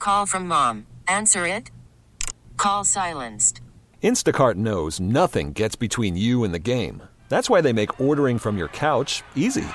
Call from mom. Answer it. Call silenced. Instacart knows nothing gets between you and the game. That's why they make ordering from your couch easy.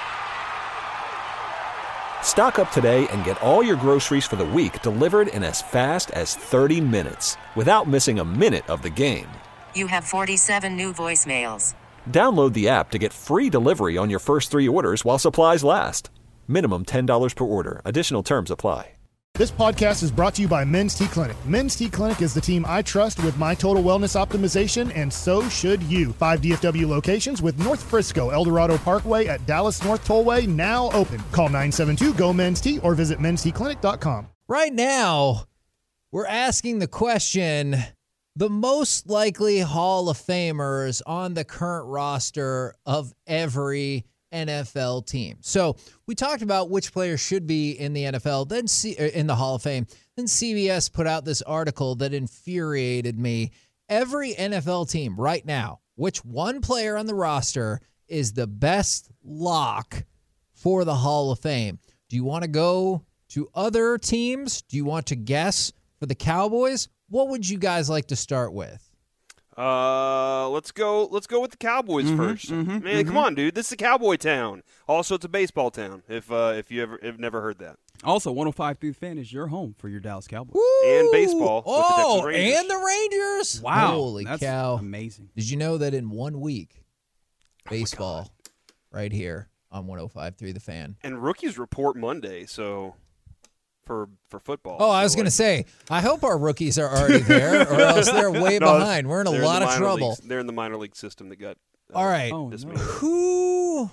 Stock up today and get all your groceries for the week delivered in as fast as 30 minutes without missing a minute of the game. You have 47 new voicemails. Download the app to get free delivery on your first 3 orders while supplies last. Minimum $10 per order. Additional terms apply. This podcast is brought to you by Men's T Clinic. Men's T Clinic is the team I trust with my total wellness optimization, and so should you. 5 DFW locations with North Frisco, El Dorado Parkway at Dallas North Tollway now open. Call 972-GO-MEN'S-T or visit mensteclinic.com. Right now, we're asking the question, the most likely Hall of Famers on the current roster of every NFL team. So we talked about which players should be in the NFL, then in the Hall of Fame. Then CBS put out this article that infuriated me. Every NFL team right now, which one player on the roster is the best lock for the Hall of Fame? Do you want to go to other teams? Do you want to guess for the Cowboys? What would you guys like to start with? Let's go with the Cowboys first. Man, come on, dude. This is a cowboy town. Also, it's a baseball town. If you have never heard that. Also, 105.3 The Fan is your home for your Dallas Cowboys. Woo! And baseball. Oh, with the Texas Rangers. and the Rangers. Wow, Holy that's cow. amazing. Did you know that in 1 week, baseball right here on 105.3 The Fan. And rookies report Monday, so for football. Oh, I was going to say, I hope our rookies are already there, or else they're way behind. We're in a lot of trouble. Leagues. They're in the minor league system that got all right. Who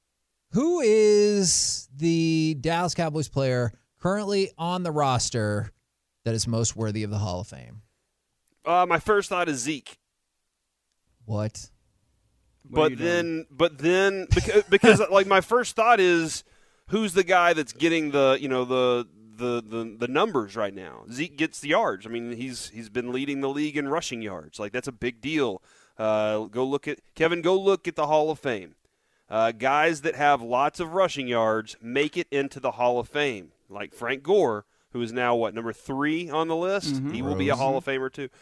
is the Dallas Cowboys player currently on the roster that is most worthy of the Hall of Fame? My first thought is Zeke. What? But then, because like my first thought is, who's the guy that's getting the numbers right now? Zeke gets the yards. I mean, he's been leading the league in rushing yards. Like, that's a big deal. Go look at the Hall of Fame. Guys that have lots of rushing yards make it into the Hall of Fame. Like Frank Gore, who is now number 3 on the list. Mm-hmm. He will be a Hall of Famer too.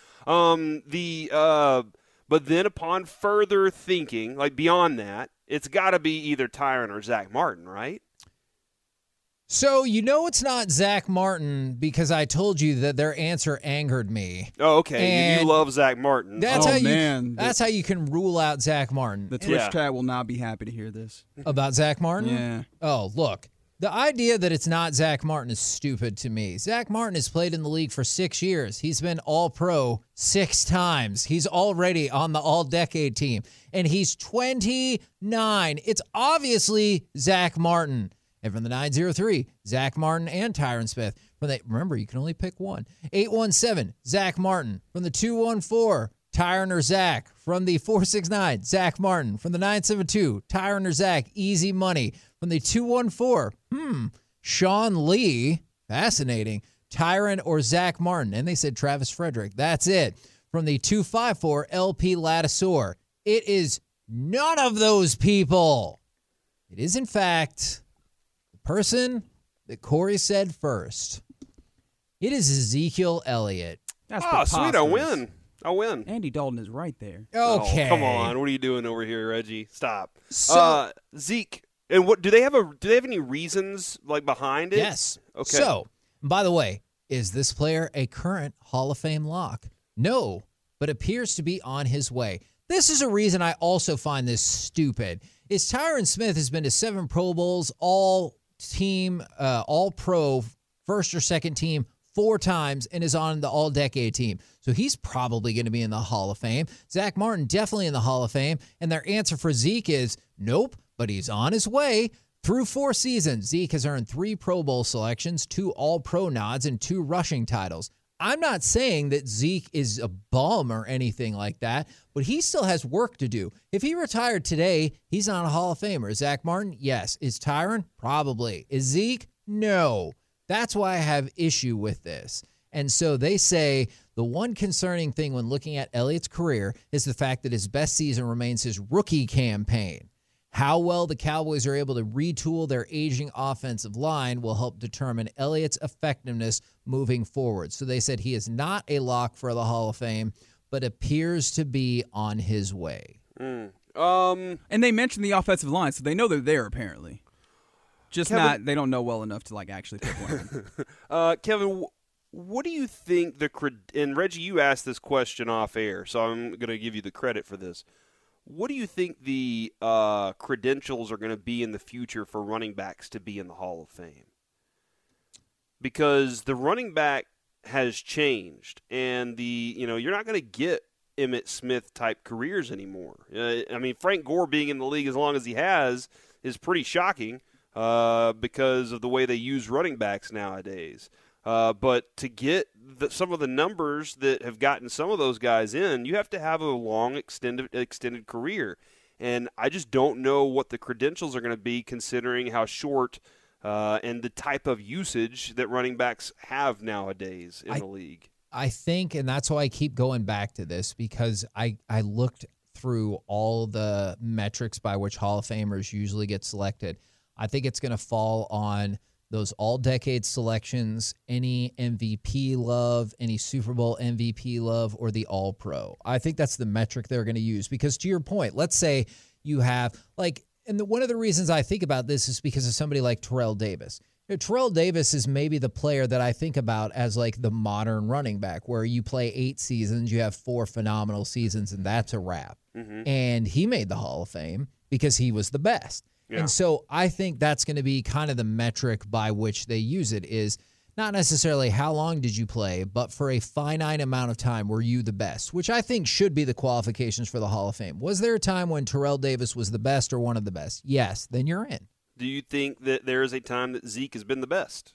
But then upon further thinking, like beyond that, it's got to be either Tyron or Zach Martin, right? So you know it's not Zach Martin because I told you that their answer angered me. Oh, okay. And you love Zach Martin. That's how you can rule out Zach Martin. The Twitch chat will not be happy to hear this. About Zach Martin? Yeah. Oh, look. The idea that it's not Zach Martin is stupid to me. Zach Martin has played in the league for 6 years. He's been All-Pro 6 times. He's already on the All-Decade team. And he's 29. It's obviously Zach Martin. And from the 903, Zach Martin and Tyron Smith. Remember, you can only pick one. 817, Zach Martin. From the 214, Tyron or Zach. From the 469, Zach Martin. From the 972, Tyron or Zach. Easy money. From the 214, Sean Lee. Fascinating. Tyron or Zach Martin. And they said Travis Frederick. That's it. From the 254, LP Ladisor. It is none of those people. It is, in fact, the person that Corey said first. It is Ezekiel Elliott. That's sweet. I win. Andy Dalton is right there. Okay. Oh, come on. What are you doing over here, Reggie? Stop. So, Zeke. And what do they have any reasons like behind it? Yes. Okay. So, by the way, is this player a current Hall of Fame lock? No, but appears to be on his way. This is a reason I also find this stupid. Is Tyron Smith has been to 7 Pro Bowls, all pro, first or second team 4 times, and is on the All-Decade team. So he's probably going to be in the Hall of Fame. Zach Martin definitely in the Hall of Fame. And their answer for Zeke is nope, but he's on his way. Through 4 seasons, Zeke has earned 3 Pro Bowl selections, 2 All-Pro nods, and 2 rushing titles. I'm not saying that Zeke is a bum or anything like that, but he still has work to do. If he retired today, he's not a Hall of Famer. Is Zach Martin? Yes. Is Tyron? Probably. Is Zeke? No. That's why I have issue with this. And so they say the one concerning thing when looking at Elliott's career is the fact that his best season remains his rookie campaign. How well the Cowboys are able to retool their aging offensive line will help determine Elliott's effectiveness moving forward. So they said he is not a lock for the Hall of Fame, but appears to be on his way. And they mentioned the offensive line, so they know they're there apparently. Kevin, They don't know well enough to actually pick one. Kevin, what do you think and Reggie, you asked this question off air, so I'm going to give you the credit for this. What do you think the credentials are going to be in the future for running backs to be in the Hall of Fame? Because the running back has changed, and you're not going to get Emmitt Smith type careers anymore. Frank Gore being in the league as long as he has is pretty shocking because of the way they use running backs nowadays. But to get some of the numbers that have gotten some of those guys in, you have to have a long, extended career. And I just don't know what the credentials are going to be considering how short and the type of usage that running backs have nowadays in the league. I think, and that's why I keep going back to this, because I looked through all the metrics by which Hall of Famers usually get selected. I think it's going to fall on those all-decade selections, any MVP love, any Super Bowl MVP love, or the All-Pro. I think that's the metric they're going to use because, to your point, let's say you have, one of the reasons I think about this is because of somebody like Terrell Davis. Terrell Davis is maybe the player that I think about as the modern running back, where you play 8 seasons, you have 4 phenomenal seasons, and that's a wrap. Mm-hmm. And he made the Hall of Fame because he was the best. Yeah. And so I think that's going to be kind of the metric by which they use it is not necessarily how long did you play, but for a finite amount of time were you the best, which I think should be the qualifications for the Hall of Fame. Was there a time when Terrell Davis was the best or one of the best? Yes, then you're in. Do you think that there is a time that Zeke has been the best?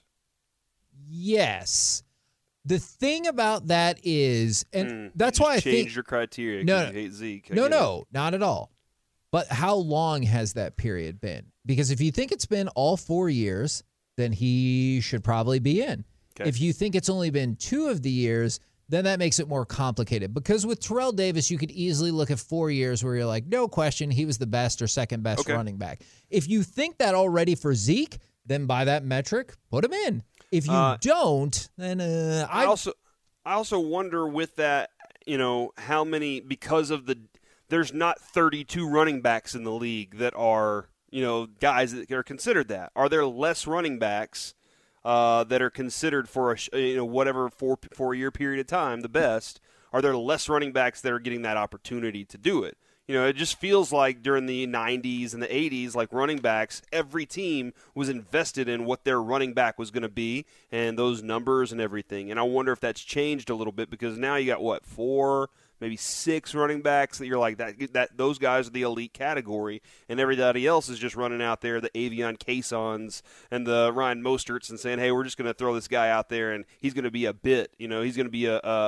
Yes. The thing about that is, and that's why I think changed your criteria because you hate Zeke. No, not at all. But how long has that period been? Because if you think it's been all 4 years, then he should probably be in. Okay. If you think it's only been 2 of the years, then that makes it more complicated. Because with Terrell Davis, you could easily look at 4 years where you're like, no question, he was the best or second best running back. If you think that already for Zeke, then by that metric, put him in. If you don't, then I also wonder with that, how many, because of there's not 32 running backs in the league that are, guys that are considered that. Are there less running backs that are considered for whatever 4-year period of time the best? Are there less running backs that are getting that opportunity to do it? It just feels like during the 90s and the 80s, like running backs, every team was invested in what their running back was going to be and those numbers and everything. And I wonder if that's changed a little bit because now you got 4, maybe 6 running backs that you're like that those guys are the elite category, and everybody else is just running out there, the Avion Caissons and the Ryan Mosterts, and saying, hey, we're just going to throw this guy out there and he's going to be a bit, he's going to be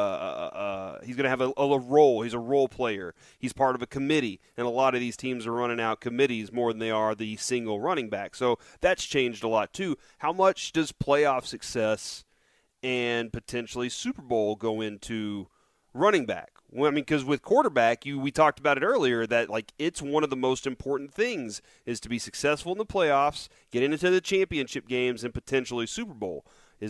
he's going to have a role. He's a role player. He's part of a committee, and a lot of these teams are running out committees more than they are the single running back. So that's changed a lot too. How much does playoff success and potentially Super Bowl go into running back? Well, because with quarterback, we talked about it earlier that it's one of the most important things is to be successful in the playoffs, get into the championship games, and potentially Super Bowl.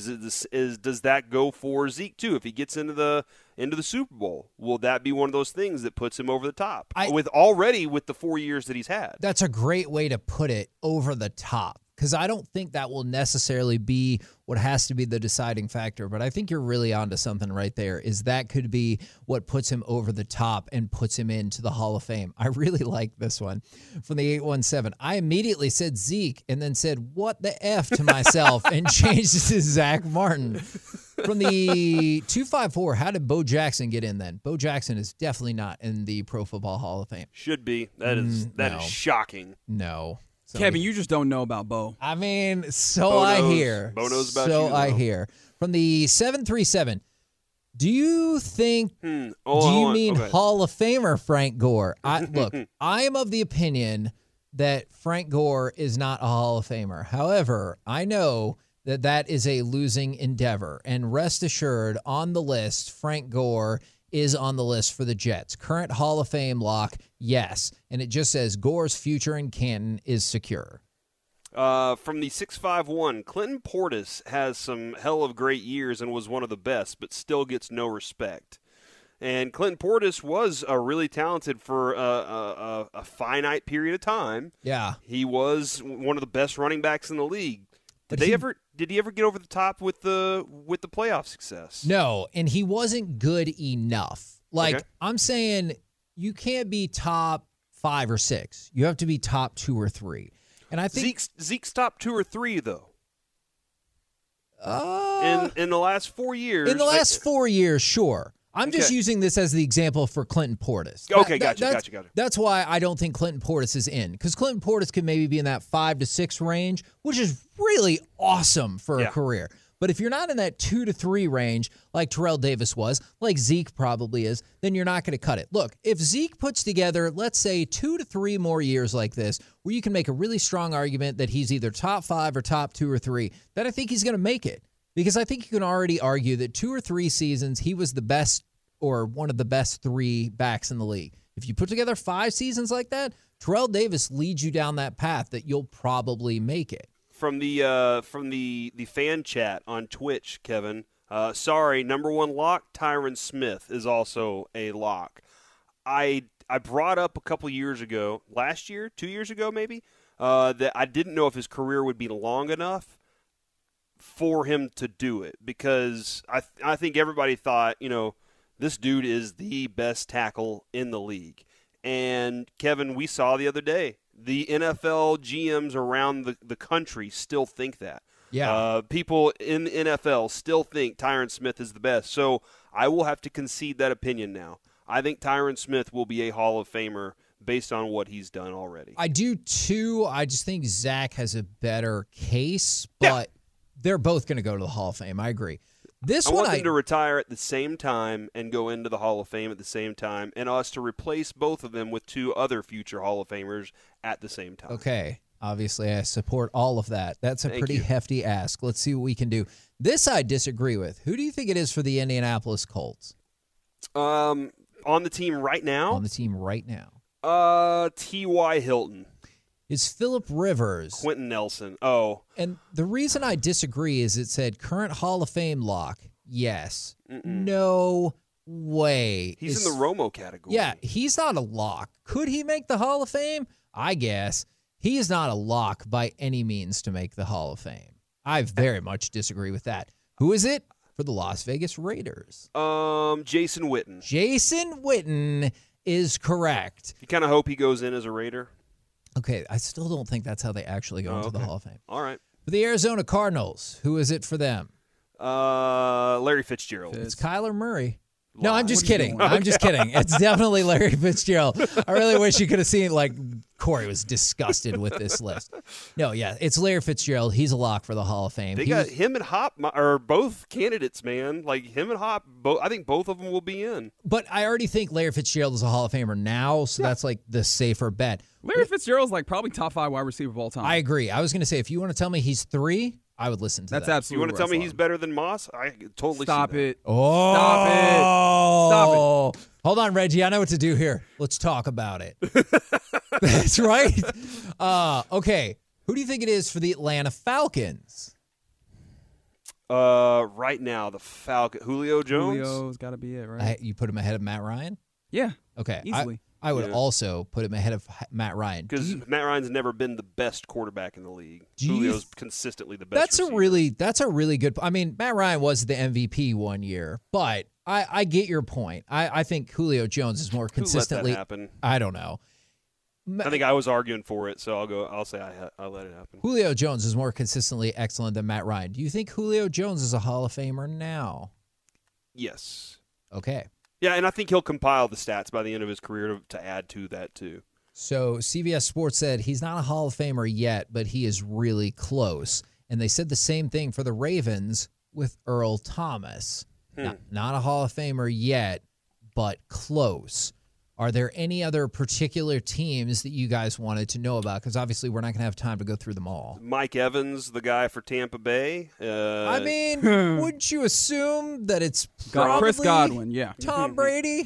Does that go for Zeke too? If he gets into the Super Bowl, will that be one of those things that puts him over the top with the 4 years that he's had? That's a great way to put it, over the top. Because I don't think that will necessarily be what has to be the deciding factor. But I think you're really onto something right there, is that could be what puts him over the top and puts him into the Hall of Fame. I really like this one from the 817. I immediately said Zeke and then said, what the F to myself and changed it to Zach Martin. From the 254, how did Bo Jackson get in then? Bo Jackson is definitely not in the Pro Football Hall of Fame. Should be. That is shocking. No. So Kevin, you just don't know about Bo. I mean, I hear. Bo knows about you. So I hear. From the 737, do you think, Hall of Famer Frank Gore? Look, I am of the opinion that Frank Gore is not a Hall of Famer. However, I know that is a losing endeavor. And rest assured, on the list, Frank Gore is on the list for the Jets. Current Hall of Fame lock, Yes. And it just says Gore's future in Canton is secure. From the 651, Clinton Portis has some hell of great years and was one of the best, but still gets no respect. And Clinton Portis was really talented for a finite period of time. Yeah. He was one of the best running backs in the league. Did he ever get over the top with the playoff success? No, and he wasn't good enough. Like, I'm saying you can't be top 5 or 6. You have to be top 2 or 3. And I think Zeke's top 2 or 3 though. In the last 4 years. In the last 4 years, sure. I'm just using this as the example for Clinton Portis. Okay, gotcha. That's why I don't think Clinton Portis is in, because Clinton Portis could maybe be in that 5 to 6 range, which is really awesome for a career. But if you're not in that 2 to 3 range, like Terrell Davis was, like Zeke probably is, then you're not going to cut it. Look, if Zeke puts together, let's say, 2 to 3 more years like this, where you can make a really strong argument that he's either top 5 or top 2 or 3, then I think he's going to make it. Because I think you can already argue that 2 or 3 seasons, he was the best or one of the best 3 backs in the league. If you put together 5 seasons like that, Terrell Davis leads you down that path that you'll probably make it. From the fan chat on Twitch, Kevin, sorry, number 1 lock, Tyron Smith is also a lock. I brought up a couple years ago, last year, 2 years ago maybe, that I didn't know if his career would be long enough for him to do it, because I think everybody thought, this dude is the best tackle in the league. And, Kevin, we saw the other day, the NFL GMs around the country still think that. Yeah. People in the NFL still think Tyron Smith is the best. So I will have to concede that opinion now. I think Tyron Smith will be a Hall of Famer based on what he's done already. I do, too. I just think Zach has a better case, but they're both going to go to the Hall of Fame. I agree. I want them to retire at the same time and go into the Hall of Fame at the same time, and us to replace both of them with 2 other future Hall of Famers at the same time. Okay. Obviously, I support all of that. That's a pretty hefty ask. Let's see what we can do. This I disagree with. Who do you think it is for the Indianapolis Colts? On the team right now? On the team right now. T.Y. Hilton. Is Phillip Rivers. Quentin Nelson. Oh. And the reason I disagree is it said current Hall of Fame lock. Yes. No way. He's in the Romo category. Yeah, he's not a lock. Could he make the Hall of Fame? I guess. He is not a lock by any means to make the Hall of Fame. I very much disagree with that. Who is it? For the Las Vegas Raiders. Jason Witten. Jason Witten is correct. You kind of hope he goes in as a Raider? Okay, I still don't think that's how they actually go into the Hall of Fame. All right. For the Arizona Cardinals, who is it for them? Larry Fitzgerald. It's Kyler Murray. No, I'm just kidding. I'm just kidding. It's definitely Larry Fitzgerald. I really wish you could have seen, Corey was disgusted with this list. No, yeah, it's Larry Fitzgerald. He's a lock for the Hall of Fame. They got him and Hop are both candidates, man. Like him and Hop, I think both of them will be in. But I already think Larry Fitzgerald is a Hall of Famer now, so that's the safer bet. Larry Fitzgerald's probably top 5 wide receiver of all time. I agree. I was going to say, if you want to tell me he's 3, I would listen to that. That's absolutely. You want to tell me he's better than Moss? I totally Stop see that. it. Oh. Stop it. Hold on, Reggie. I know what to do here. Let's talk about it. That's right. Okay. Who do you think it is for the Atlanta Falcons? Right now, the Falcon. Julio Jones? Julio's got to be it, right? You put him ahead of Matt Ryan? Yeah. Okay. Easily. I would also put him ahead of Matt Ryan. Because Matt Ryan's never been the best quarterback in the league. Julio's consistently the best That's a really good – I mean, Matt Ryan was the MVP one year, but I get your point. I think Julio Jones is more consistently – Who let that happen? I don't know. I think I was arguing for it, so I'll say I let it happen. Julio Jones is more consistently excellent than Matt Ryan. Do you think Julio Jones is a Hall of Famer now? Yes. Okay. Yeah, and I think he'll compile the stats by the end of his career to add to that, too. So CBS Sports said he's not a Hall of Famer yet, but he is really close. And they said the same thing for the Ravens with Earl Thomas. Not a Hall of Famer yet, but close. Are there any other particular teams that you guys wanted to know about? Because obviously we're not going to have time to go through them all. Mike Evans, the guy for Tampa Bay. I mean, wouldn't you assume that it's probably Chris Godwin, yeah. Tom Brady?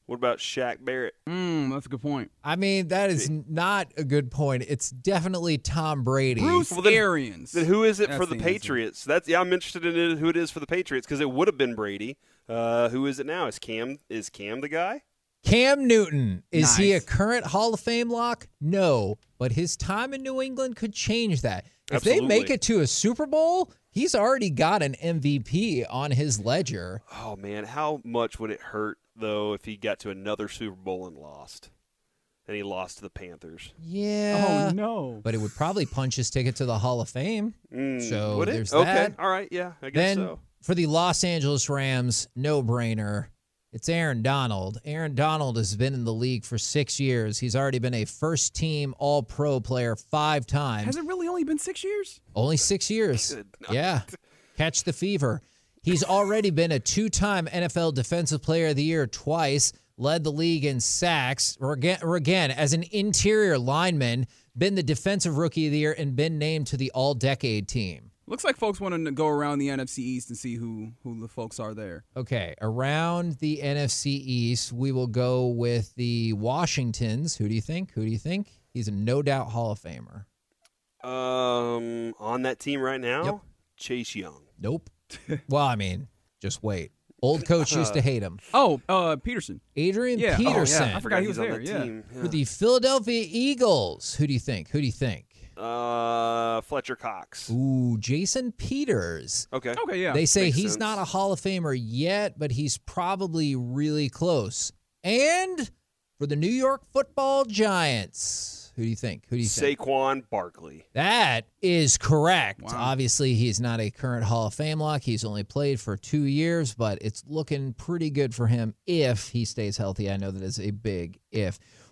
What about Shaq Barrett? That's a good point. I mean, that is not a good point. It's definitely Tom Brady. Bruce Arians. Then who is it for the answer. Patriots? I'm interested in who it is for the Patriots because it would have been Brady. Who is it now? Is Cam the guy? Cam Newton. Is he a Nice. current Hall of Fame lock? No, but his time in New England could change that. If they Absolutely. make it to a Super Bowl, he's already got an MVP on his ledger. Oh man, how much would it hurt though if he got to another Super Bowl and lost? And he lost to the Panthers. Yeah. Oh, no. But it would probably punch his ticket to the Hall of Fame. So Would it? there's Okay. that. All right. Yeah, I guess Then so. for the Los Angeles Rams, no-brainer. It's Aaron Donald. Aaron Donald has been in the league for 6 years. He's already been a first-team All-Pro player 5 times. Has it really only been 6 years? Only 6 years. Good night. Yeah. Catch the fever. He's already been a 2-time NFL Defensive Player of the Year twice, led the league in sacks, or again, as an interior lineman, been the Defensive Rookie of the Year, and been named to the All-Decade team. Looks like folks want to go around the NFC East and see who the folks are there. Okay, around the NFC East, we will go with the Washingtons. Who do you think? He's a no-doubt Hall of Famer. On that team right now, Yep. Chase Young. Nope. Well, I mean, just wait. Old coach used to hate him. Oh, Peterson. Adrian Yeah. Peterson. Oh, yeah. I forgot he was he's on there. that Yeah. team. For the Philadelphia Eagles. Who do you think? Fletcher Cox. Ooh, Jason Peters. Okay. Okay, yeah. They say makes he's sense. not a Hall of Famer yet, but he's probably really close. And for the New York Football Giants, who do you think? Saquon Barkley. That is correct. Wow. Obviously, he's not a current Hall of Fame lock. He's only played for 2 years, but it's looking pretty good for him if he stays healthy. I know that is a big if.